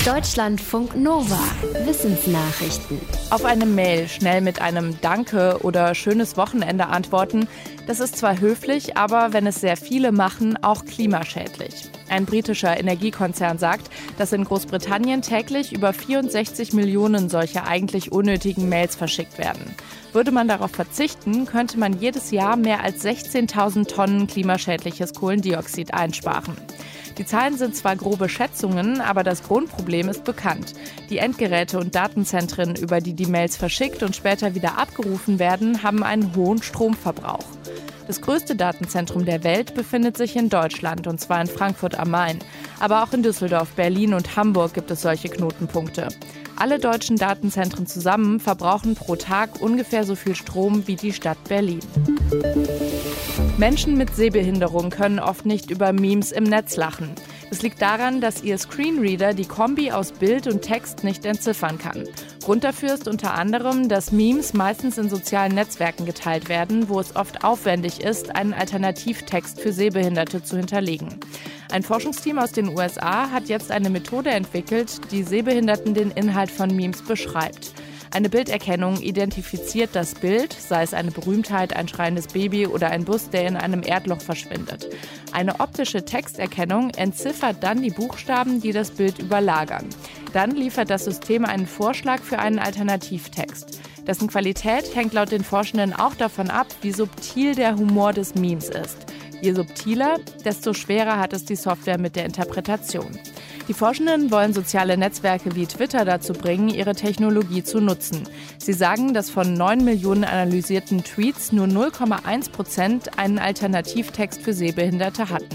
Deutschlandfunk Nova. Wissensnachrichten. Auf eine Mail schnell mit einem Danke oder schönes Wochenende antworten, das ist zwar höflich, aber wenn es sehr viele machen, auch klimaschädlich. Ein britischer Energiekonzern sagt, dass in Großbritannien täglich über 64 Millionen solcher eigentlich unnötigen Mails verschickt werden. Würde man darauf verzichten, könnte man jedes Jahr mehr als 16.000 Tonnen klimaschädliches Kohlendioxid einsparen. Die Zahlen sind zwar grobe Schätzungen, aber das Grundproblem ist bekannt. Die Endgeräte und Datenzentren, über die die Mails verschickt und später wieder abgerufen werden, haben einen hohen Stromverbrauch. Das größte Datenzentrum der Welt befindet sich in Deutschland, und zwar in Frankfurt am Main. Aber auch in Düsseldorf, Berlin und Hamburg gibt es solche Knotenpunkte. Alle deutschen Datenzentren zusammen verbrauchen pro Tag ungefähr so viel Strom wie die Stadt Berlin. Menschen mit Sehbehinderung können oft nicht über Memes im Netz lachen. Das liegt daran, dass ihr Screenreader die Kombi aus Bild und Text nicht entziffern kann. Grund dafür ist unter anderem, dass Memes meistens in sozialen Netzwerken geteilt werden, wo es oft aufwendig ist, einen Alternativtext für Sehbehinderte zu hinterlegen. Ein Forschungsteam aus den USA hat jetzt eine Methode entwickelt, die Sehbehinderten den Inhalt von Memes beschreibt. Eine Bilderkennung identifiziert das Bild, sei es eine Berühmtheit, ein schreiendes Baby oder ein Bus, der in einem Erdloch verschwindet. Eine optische Texterkennung entziffert dann die Buchstaben, die das Bild überlagern. Dann liefert das System einen Vorschlag für einen Alternativtext. Dessen Qualität hängt laut den Forschenden auch davon ab, wie subtil der Humor des Memes ist. Je subtiler, desto schwerer hat es die Software mit der Interpretation. Die Forschenden wollen soziale Netzwerke wie Twitter dazu bringen, ihre Technologie zu nutzen. Sie sagen, dass von 9 Millionen analysierten Tweets nur 0,1% einen Alternativtext für Sehbehinderte hatten.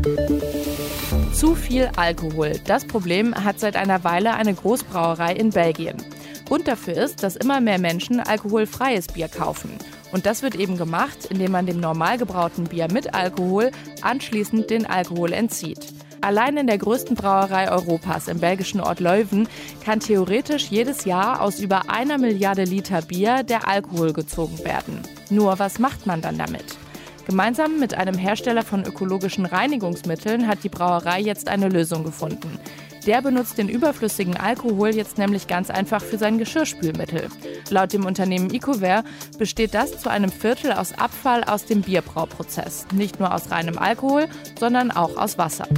Zu viel Alkohol. Das Problem hat seit einer Weile eine Großbrauerei in Belgien. Grund dafür ist, dass immer mehr Menschen alkoholfreies Bier kaufen. Und das wird eben gemacht, indem man dem normal gebrauten Bier mit Alkohol anschließend den Alkohol entzieht. Allein in der größten Brauerei Europas, im belgischen Ort Leuven, kann theoretisch jedes Jahr aus über 1 Milliarde Liter Bier der Alkohol gezogen werden. Nur was macht man dann damit? Gemeinsam mit einem Hersteller von ökologischen Reinigungsmitteln hat die Brauerei jetzt eine Lösung gefunden. Der benutzt den überflüssigen Alkohol jetzt nämlich ganz einfach für sein Geschirrspülmittel. Laut dem Unternehmen Ecover besteht das zu einem Viertel aus Abfall aus dem Bierbrauprozess. Nicht nur aus reinem Alkohol, sondern auch aus Wasser.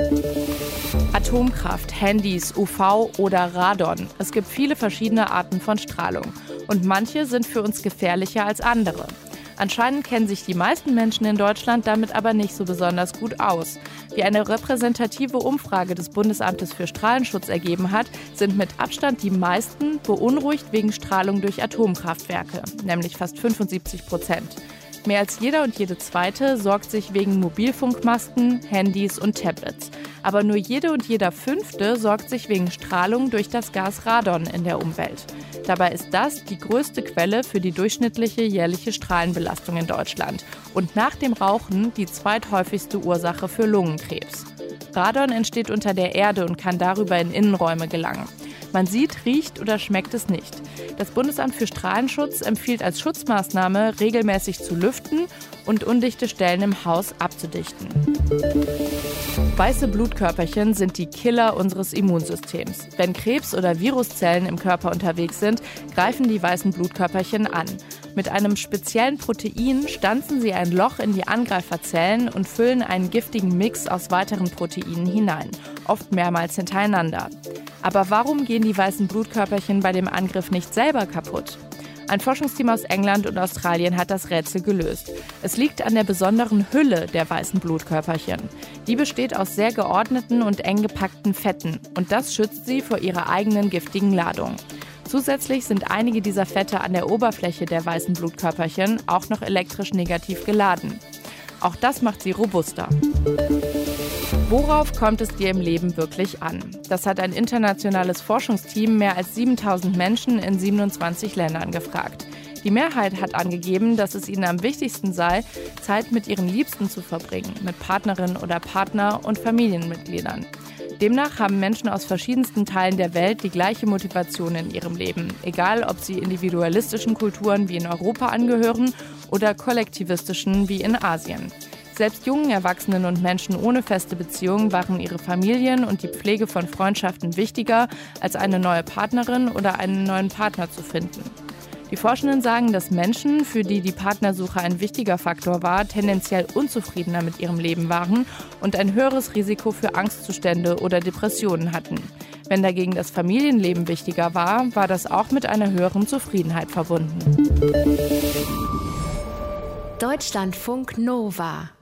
Atomkraft, Handys, UV oder Radon. Es gibt viele verschiedene Arten von Strahlung. Und manche sind für uns gefährlicher als andere. Anscheinend kennen sich die meisten Menschen in Deutschland damit aber nicht so besonders gut aus. Wie eine repräsentative Umfrage des Bundesamtes für Strahlenschutz ergeben hat, sind mit Abstand die meisten beunruhigt wegen Strahlung durch Atomkraftwerke, nämlich fast 75%. Mehr als jeder und jede Zweite sorgt sich wegen Mobilfunkmasten, Handys und Tablets. Aber nur jede und jeder Fünfte sorgt sich wegen Strahlung durch das Gas Radon in der Umwelt. Dabei ist das die größte Quelle für die durchschnittliche jährliche Strahlenbelastung in Deutschland und nach dem Rauchen die zweithäufigste Ursache für Lungenkrebs. Radon entsteht unter der Erde und kann darüber in Innenräume gelangen. Man sieht, riecht oder schmeckt es nicht. Das Bundesamt für Strahlenschutz empfiehlt als Schutzmaßnahme, regelmäßig zu lüften und undichte Stellen im Haus abzudichten. Weiße Blutkörperchen sind die Killer unseres Immunsystems. Wenn Krebs- oder Viruszellen im Körper unterwegs sind, greifen die weißen Blutkörperchen an. Mit einem speziellen Protein stanzen sie ein Loch in die Angreiferzellen und füllen einen giftigen Mix aus weiteren Proteinen hinein, oft mehrmals hintereinander. Aber warum gehen die weißen Blutkörperchen bei dem Angriff nicht selber kaputt? Ein Forschungsteam aus England und Australien hat das Rätsel gelöst. Es liegt an der besonderen Hülle der weißen Blutkörperchen. Die besteht aus sehr geordneten und eng gepackten Fetten und das schützt sie vor ihrer eigenen giftigen Ladung. Zusätzlich sind einige dieser Fette an der Oberfläche der weißen Blutkörperchen auch noch elektrisch negativ geladen. Auch das macht sie robuster. Worauf kommt es dir im Leben wirklich an? Das hat ein internationales Forschungsteam mehr als 7.000 Menschen in 27 Ländern gefragt. Die Mehrheit hat angegeben, dass es ihnen am wichtigsten sei, Zeit mit ihren Liebsten zu verbringen, mit Partnerin oder Partner und Familienmitgliedern. Demnach haben Menschen aus verschiedensten Teilen der Welt die gleiche Motivation in ihrem Leben, egal ob sie individualistischen Kulturen wie in Europa angehören oder kollektivistischen wie in Asien. Selbst jungen Erwachsenen und Menschen ohne feste Beziehung waren ihre Familien und die Pflege von Freundschaften wichtiger, als eine neue Partnerin oder einen neuen Partner zu finden. Die Forschenden sagen, dass Menschen, für die die Partnersuche ein wichtiger Faktor war, tendenziell unzufriedener mit ihrem Leben waren und ein höheres Risiko für Angstzustände oder Depressionen hatten. Wenn dagegen das Familienleben wichtiger war, war das auch mit einer höheren Zufriedenheit verbunden. Deutschlandfunk Nova